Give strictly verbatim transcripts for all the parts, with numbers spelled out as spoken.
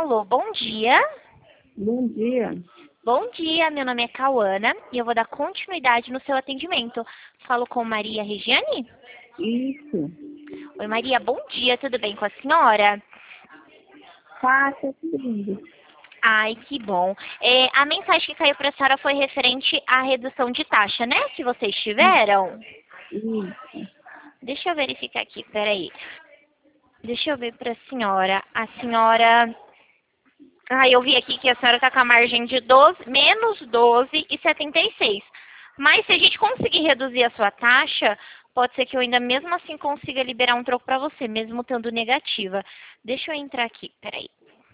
Alô, bom dia. Bom dia. Bom dia, meu nome é Cauana e eu vou dar continuidade no seu atendimento. Falo com Maria Regiane? Isso. Oi, Maria, bom dia, tudo bem com a senhora? Passa tudo lindo. Ai, que bom. É, a mensagem que caiu para a senhora foi referente à redução de taxa, né? Que vocês tiveram? Isso. Deixa eu verificar aqui, peraí. Deixa eu ver para a senhora. A senhora... Ah, eu vi aqui que a senhora está com a margem de doze, menos doze e setenta e seis. Mas se a gente conseguir reduzir a sua taxa, pode ser que eu ainda mesmo assim consiga liberar um troco para você, mesmo estando negativa. Deixa eu entrar aqui, peraí.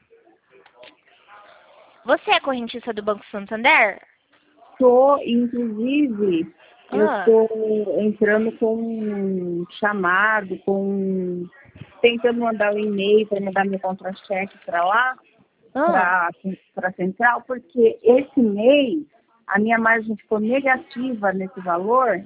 Você é correntista do Banco Santander? Tô, inclusive, eu Ah, estou entrando com um chamado, com tentando mandar um e-mail para mandar meu contra-cheque para lá, ah, para a central, porque esse mês a minha margem ficou negativa nesse valor,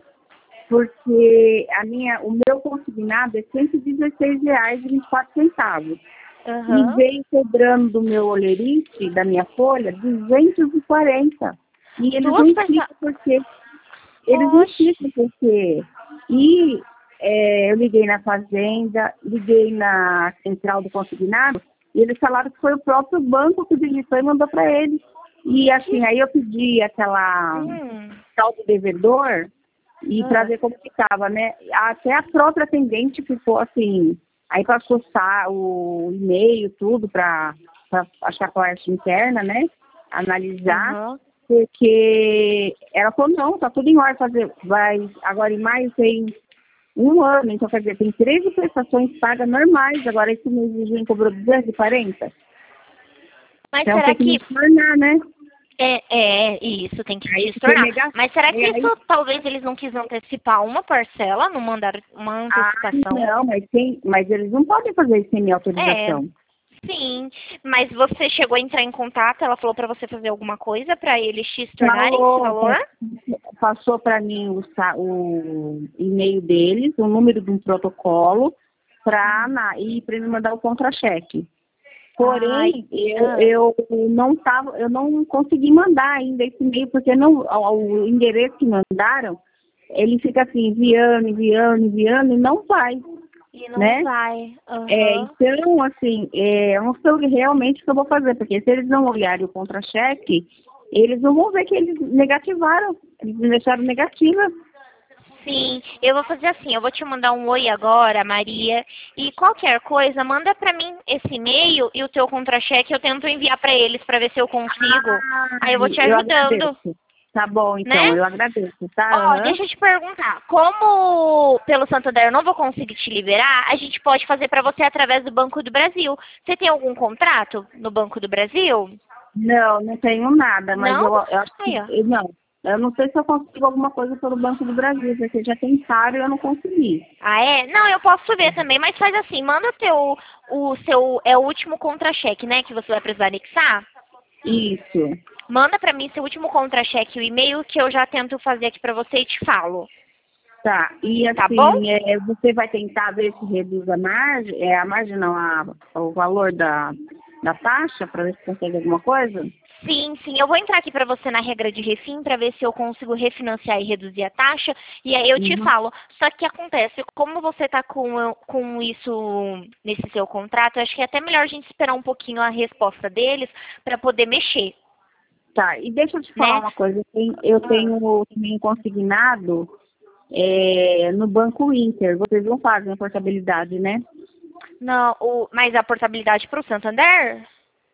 porque a minha, o meu consignado é cento e dezesseis reais e vinte e quatro centavos. E aham. vem cobrando do meu olerite, da minha folha, duzentos e quarenta. E eles não Duas pessoas... explicam por quê. Eles não Oxe. explicam por quê. E é, eu liguei na fazenda, liguei na central do consignado, e eles falaram que foi o próprio banco que digitou e mandou para eles. E assim, aí eu pedi aquela Hum. tal do devedor, e para Ah. ver como que estava, né? Até a própria atendente ficou assim, aí passou sa- o e-mail, tudo, para achar a parte interna, né? Analisar, Aham. porque ela falou, não, tá tudo em ordem, fazer, vai, agora em maio tem um ano, então quer dizer, tem treze prestações pagas normais, agora esse mês de junho cobrou duzentos e quarenta, Mas então será tem que me que... tornar, né? É, é, isso, tem que Aí te eu fiquei tornar. negativa. Mas será que E aí, isso, talvez eles não quisem antecipar uma parcela, não mandaram uma ah, antecipação? não, mas, tem, mas eles não podem fazer isso sem minha É, autorização. sim. Mas você chegou a entrar em contato, ela falou pra você fazer alguma coisa pra eles te tornarem esse Falou, valor? passou para mim o, sa- o e-mail deles, o número de um protocolo, para e para ele mandar o contra-cheque. Ai, Porém, ah, eu, eu não tava, eu não consegui mandar ainda esse e-mail, porque não, o, o endereço que mandaram, ele fica assim, enviando, enviando, enviando, e não vai, e não né? vai. É, Aham. então, assim, é, eu não sei o que realmente que eu vou fazer, porque se eles não olharem o contra-cheque, eles não vão ver que eles negativaram, eles me deixaram negativa. Sim, eu vou fazer assim, eu vou te mandar um oi agora, Maria, e qualquer coisa, manda pra mim esse e-mail e o teu contra-cheque, eu tento enviar pra eles pra ver se eu consigo. Ah, Aí eu vou te eu ajudando, agradeço. Tá bom, então, né? eu agradeço, tá? Ó, Aham. deixa eu te perguntar, como pelo Santander eu não vou conseguir te liberar, a gente pode fazer pra você através do Banco do Brasil. Você tem algum contrato no Banco do Brasil? Não, não tenho nada, mas Não? eu, eu acho que, Aí, ó. eu- não, eu não sei se eu consigo alguma coisa pelo Banco do Brasil, porque já tentaram e eu não consegui. Ah, é? Não, eu posso ver também, mas faz assim, manda teu, o seu, é o último contra-cheque, né, que você vai precisar anexar. Isso. Manda pra mim seu último contra-cheque, o e-mail que eu já tento fazer aqui pra você e te falo. Tá, e Tá bom? assim, é, você vai tentar ver se reduz a margem, é, a margem não, a, o valor da, da taxa, para ver se consegue alguma coisa? Sim, sim. Eu vou entrar aqui pra você na regra de refim pra ver se eu consigo refinanciar e reduzir a taxa. E aí eu te Uhum. falo. Só que acontece, como você tá com, com isso nesse seu contrato, eu acho que é até melhor a gente esperar um pouquinho a resposta deles pra poder mexer, Tá, e deixa eu te falar né? uma coisa, eu tenho, eu Ah. tenho também consignado é, no Banco Inter, vocês não fazem a portabilidade, né? Não, o, mas a portabilidade pro Santander?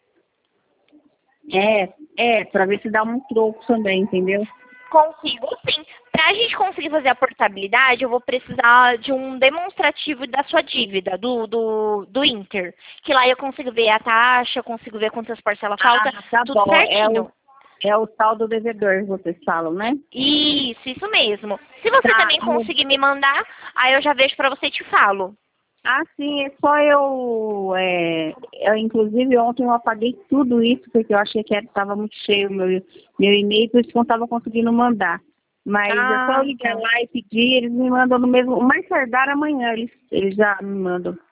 É, é, para ver se dá um troco também, entendeu? Consigo sim. Para a gente conseguir fazer a portabilidade, eu vou precisar de um demonstrativo da sua dívida, do, do, do Inter. Que lá eu consigo ver a taxa, eu consigo ver quantas parcelas falta, Ah, tá tudo bom, é o, certinho. é o tal do devedor que vocês falam, né? Isso, isso mesmo. Se você Tá, também conseguir me mandar, aí eu já vejo para você e te falo. ah, sim, é só eu, é, eu, inclusive ontem eu apaguei tudo isso, porque eu achei que estava muito cheio o meu, meu e-mail, por isso que eu não estava conseguindo mandar. Mas é só eu Ah, ligar tá. lá e pedir, eles me mandam no mesmo, o mais tardar amanhã, eles, eles já me mandam.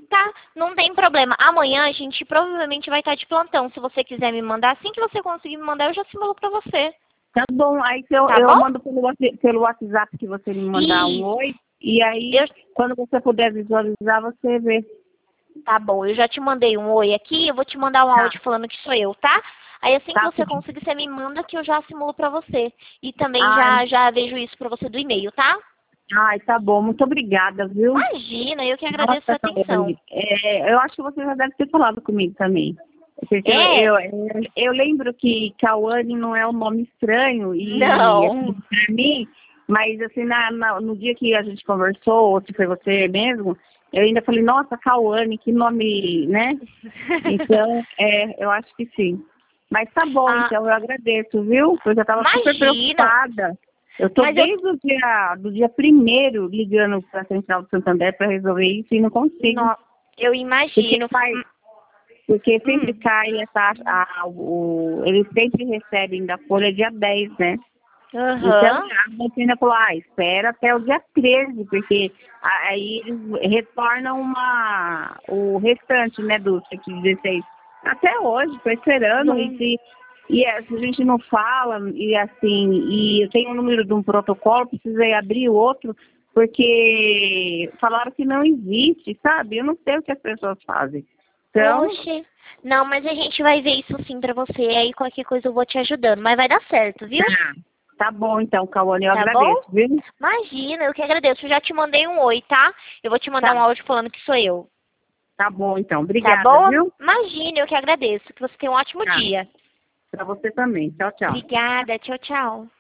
Tá, não tem problema. Amanhã a gente provavelmente vai estar de plantão. Se você quiser me mandar, assim que você conseguir me mandar, eu já simulo pra você. Tá bom, aí eu, Tá eu bom? mando pelo, Whats- pelo WhatsApp que você me mandar um Isso. oi. E aí, Eu, quando você puder visualizar, você vê. tá bom, eu já te mandei um oi aqui, eu vou te mandar um Tá, áudio falando que sou eu, tá? Aí assim que tá você tudo. conseguir, você me manda que eu já simulo pra você. E também Ai, já, já vejo isso pra você do e-mail, tá? ai, tá bom, muito obrigada, viu? Imagina, eu que agradeço a Nossa, sua atenção. Cauane, é, eu acho que você já deve ter falado comigo também. Porque eu, É? eu, eu lembro que Cauane não é um nome estranho e assim, Não. pra mim, mas assim, na, na- no dia que a gente conversou, ou se foi você mesmo, eu ainda falei, nossa, Cauane, que nome, né? Então, é, eu acho que sim. Mas tá bom, Ah, então eu agradeço, viu? Porque eu estava super imagina. preocupada. Eu estou Mas eu, desde o dia, do dia primeiro ligando para a Central do Santander para resolver isso e não consigo. no, eu Porque imagino. cai, porque sempre Hum, cai a taxa, a, o, eles sempre recebem da folha dia dez, né? Então aham. a Argentina falou, ah, espera até o dia treze, porque aí eles retornam uma, o restante, né, do cento e dezesseis. Até hoje, estou esperando, e Não, se, e é, se a gente não fala, e assim, e eu tenho o número de um protocolo, precisei abrir o outro, porque falaram que não existe, sabe? Eu não sei o que as pessoas fazem. Então, oxe. Não, mas a gente vai ver isso sim pra você. Aí qualquer coisa eu vou te ajudando. Mas vai dar certo, viu? tá, tá bom então, Cauane, eu Tá bom? agradeço, viu? Imagina, eu que agradeço. Eu já te mandei um oi, tá? Eu vou te mandar um Tá, áudio falando que sou eu. tá bom então, Tá obrigada, bom? viu? Imagina, eu que agradeço. Que você tenha um ótimo Tá. dia. Para você também. Tchau, tchau. Obrigada. Tchau, tchau.